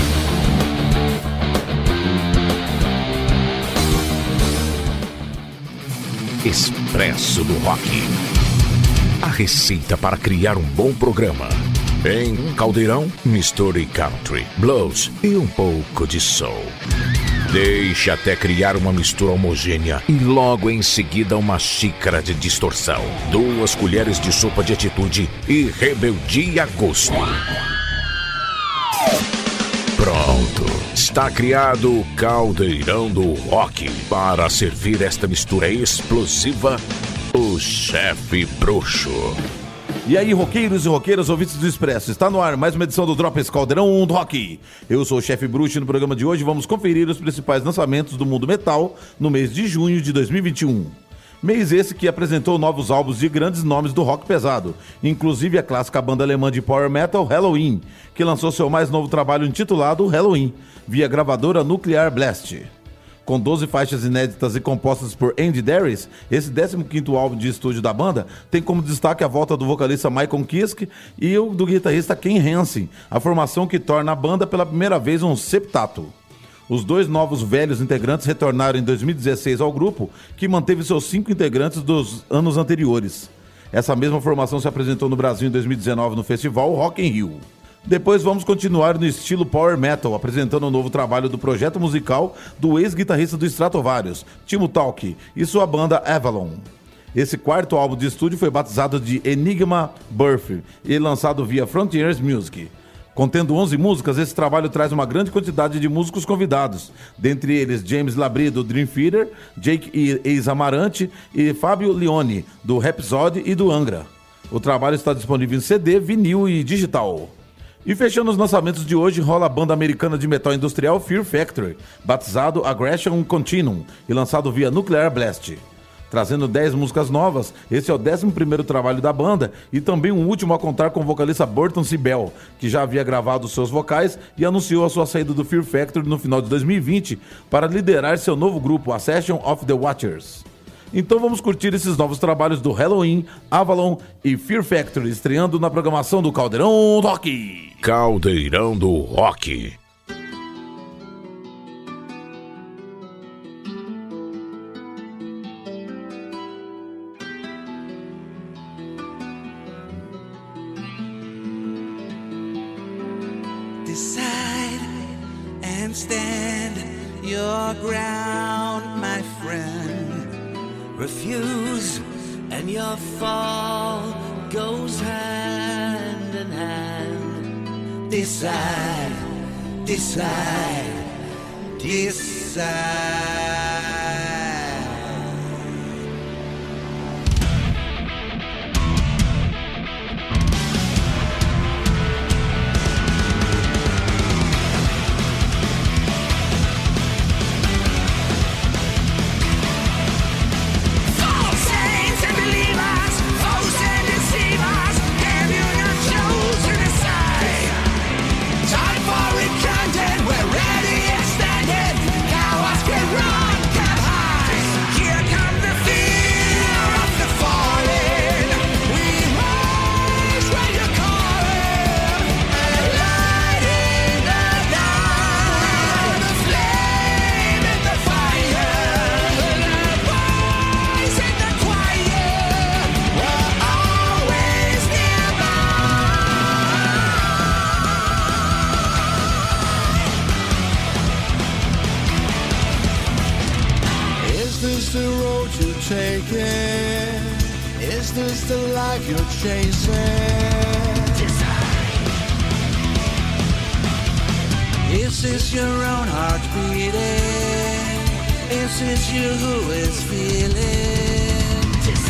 Expresso do Rock. A receita para criar um bom programa. Em um caldeirão, misture country, blues e um pouco de soul. Deixe até criar uma mistura homogênea e logo em seguida uma xícara de distorção, 2 colheres de sopa de atitude e rebeldia a gosto. Pronto, está criado o Caldeirão do Rock. Para servir esta mistura explosiva, o Chefe Bruxo.
E aí, roqueiros e roqueiras, ouvintes do Expresso, está no ar mais uma edição do Drops Caldeirão do Rock. Eu sou o Chefe Bruxo e no programa de hoje vamos conferir os principais lançamentos do mundo metal no mês de junho de 2021. Mês esse que apresentou novos álbuns de grandes nomes do rock pesado, inclusive a clássica banda alemã de power metal Helloween, que lançou seu mais novo trabalho intitulado Helloween, via gravadora Nuclear Blast. Com 12 faixas inéditas e compostas por Andy Darius, esse 15º álbum de estúdio da banda tem como destaque a volta do vocalista Michael Kiske e o do guitarrista Ken Hansen, a formação que torna a banda pela primeira vez um septato. Os 2 novos velhos integrantes retornaram em 2016 ao grupo, que manteve seus 5 integrantes dos anos anteriores. Essa mesma formação se apresentou no Brasil em 2019 no festival Rock in Rio. Depois vamos continuar no estilo power metal, apresentando o novo trabalho do projeto musical do ex-guitarrista do Stratovarius, Timo Tolkki, e sua banda Avalon. Esse 4º álbum de estúdio foi batizado de Enigma Birth e lançado via Frontiers Music. Contendo 11 músicas, esse trabalho traz uma grande quantidade de músicos convidados, dentre eles James Labrie do Dream Theater, Jake Eis Amarante e Fábio Leone do Rhapsody e do Angra. O trabalho está disponível em CD, vinil e digital. E fechando os lançamentos de hoje, rola a banda americana de metal industrial Fear Factory, batizado Aggression Continuum e lançado via Nuclear Blast. Trazendo 10 músicas novas, esse é o 11º trabalho da banda e também o último a contar com o vocalista Burton Sibel, que já havia gravado seus vocais e anunciou a sua saída do Fear Factory no final de 2020 para liderar seu novo grupo, a Session of the Watchers. Então vamos curtir esses novos trabalhos do Helloween, Avalon e Fear Factory, estreando na programação do Caldeirão do Rock.
Caldeirão do Rock.
Decide and stand your ground, my friend. Refuse and your fall goes hand in hand. Decide, decide, decide.
Time for return, we're ready and standing. Cowards can run.
the road you're taking? Is this the life you're chasing? Is this your own heart beating? Is this you who is feeling?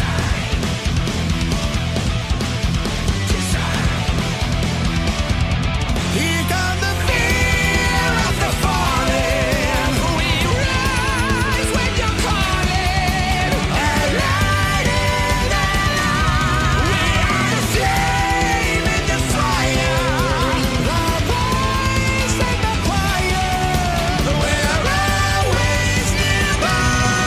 Here comes the fear of the falling. We rise when you're calling. And light in the light. We are the flame in the fire. The voice and the choir. We're always nearby.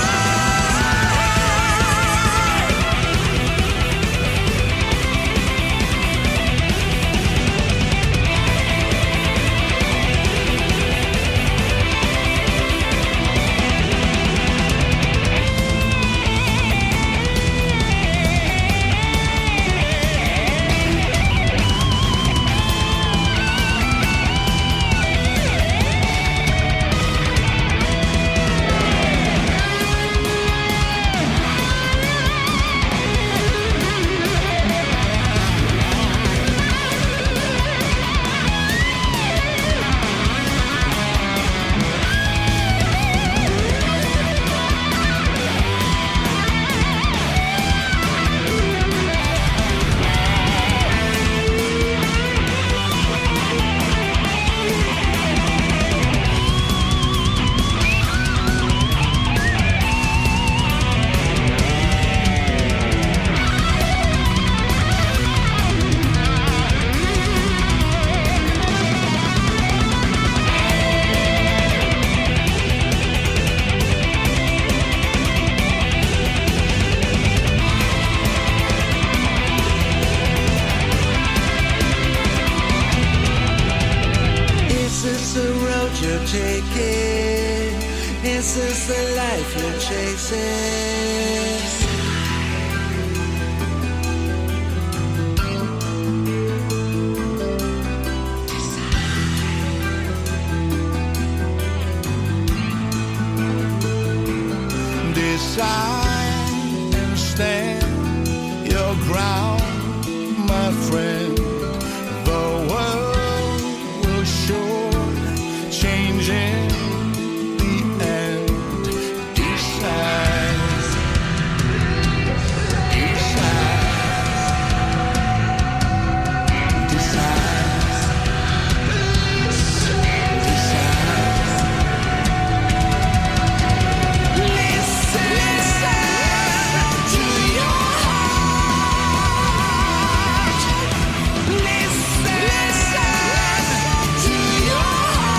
Is this the road you're taking? Is this the life you're chasing? Decide and stand your ground, my friend. The world will sure change in the end. Decide. Decide. Decide. Listen to your heart. Listen to your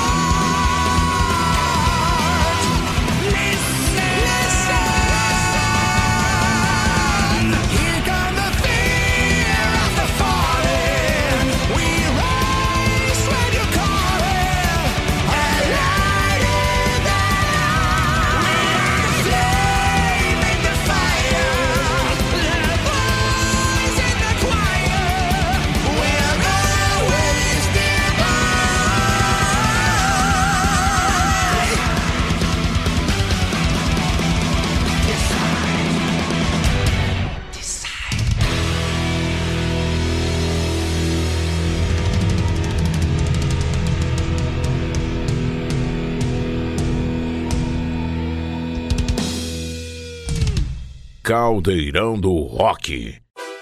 heart. Listen. Here comes the fear of the falling. We rise when you're calling. And light in the light. We are the flame in the fire. The voice in the choir. We're always nearby.
Caldeirão do Rock.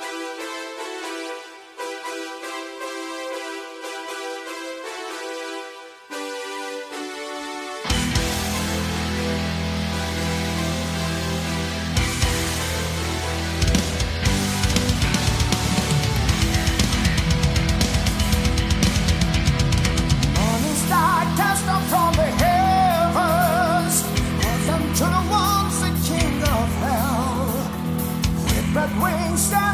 Morning star cast down from the heavens, welcome to the ones, the king of hell. With red wings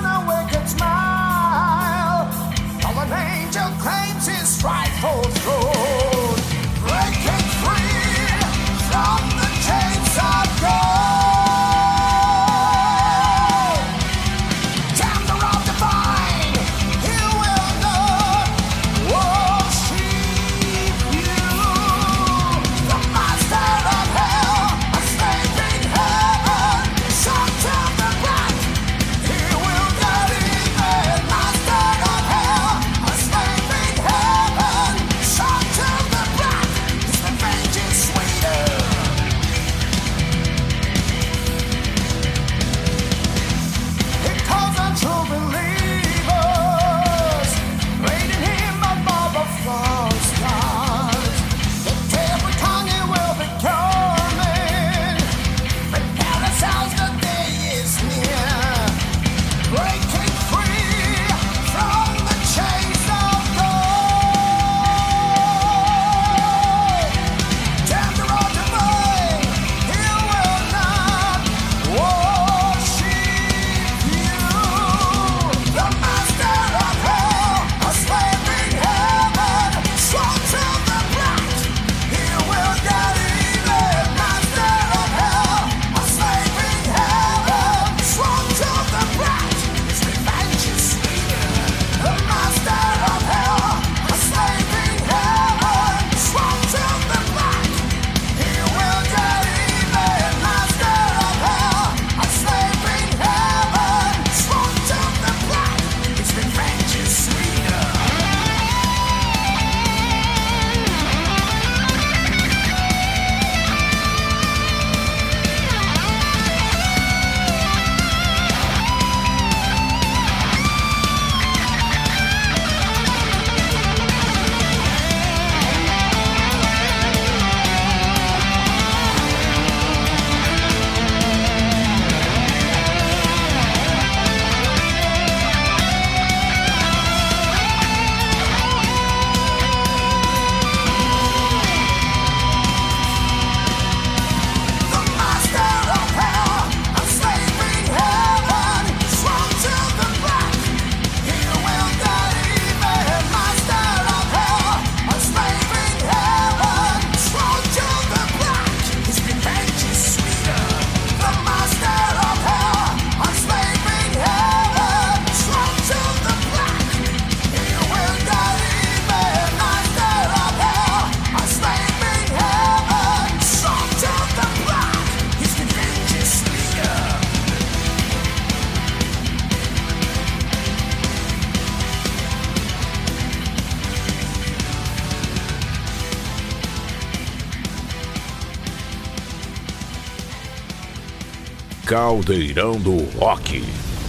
Caldeirão do Rock.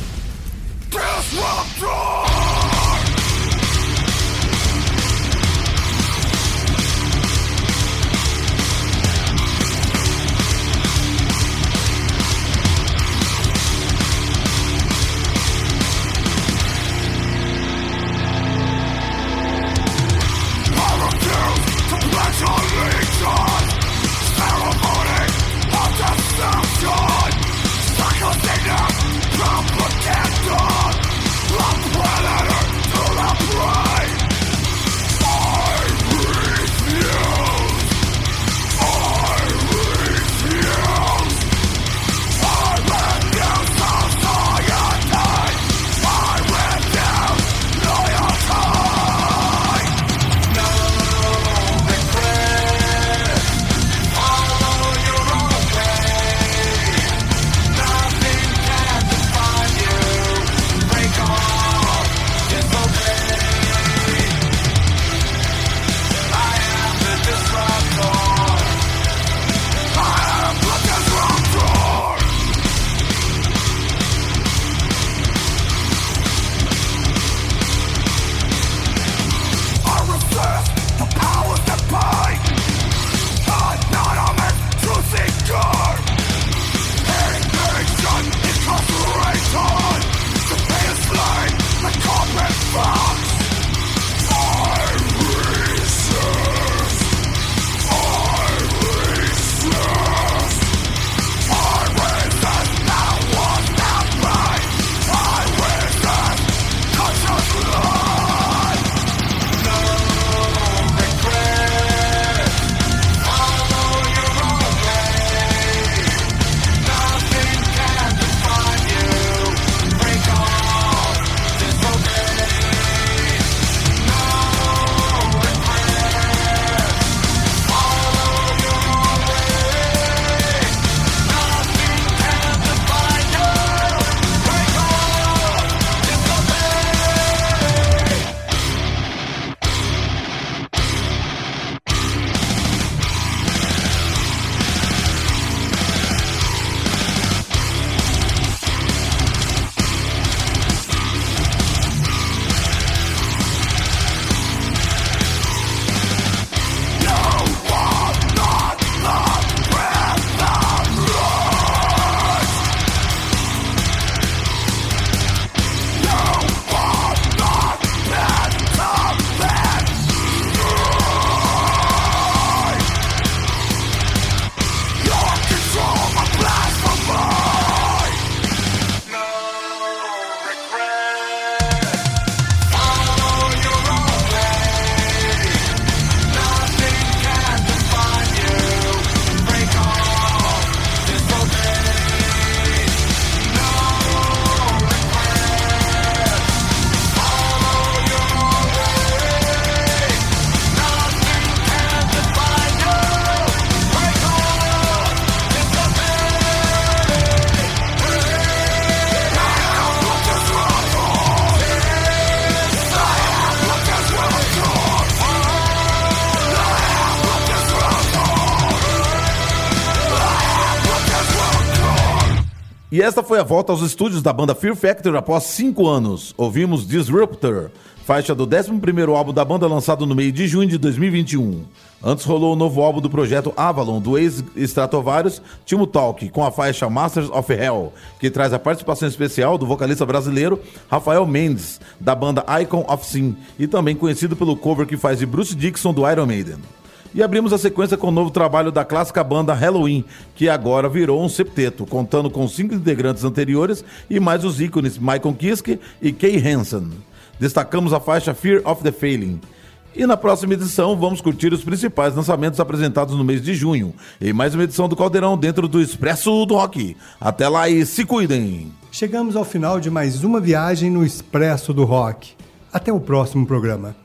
E esta foi a volta aos estúdios da banda Fear Factory após 5 anos. Ouvimos Disruptor, faixa do 11º álbum da banda lançado no meio de junho de 2021. Antes rolou o novo álbum do projeto Avalon, do ex-Stratovarius, Timo Talk, com a faixa Masters of Hell, que traz a participação especial do vocalista brasileiro Rafael Mendes, da banda Icon of Sin, e também conhecido pelo cover que faz de Bruce Dickinson do Iron Maiden. E abrimos a sequência com o novo trabalho da clássica banda Helloween, que agora virou um septeto, contando com 5 integrantes anteriores e mais os ícones Michael Kiske e Kay Hansen. Destacamos a faixa Fear of the Failing. E na próxima edição vamos curtir os principais lançamentos apresentados no mês de junho, em mais uma edição do Caldeirão dentro do Expresso do Rock. Até lá e se cuidem!
Chegamos ao final de mais uma viagem no Expresso do Rock. Até o próximo programa.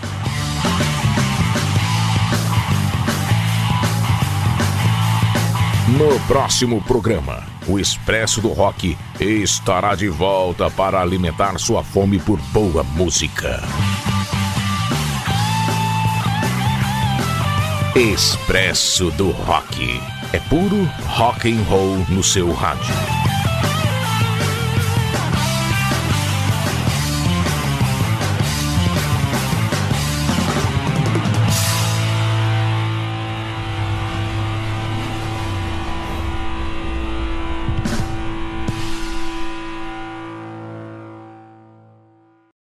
No próximo programa, o Expresso do Rock estará de volta para alimentar sua fome por boa música. Expresso do Rock. É puro rock and roll no seu rádio.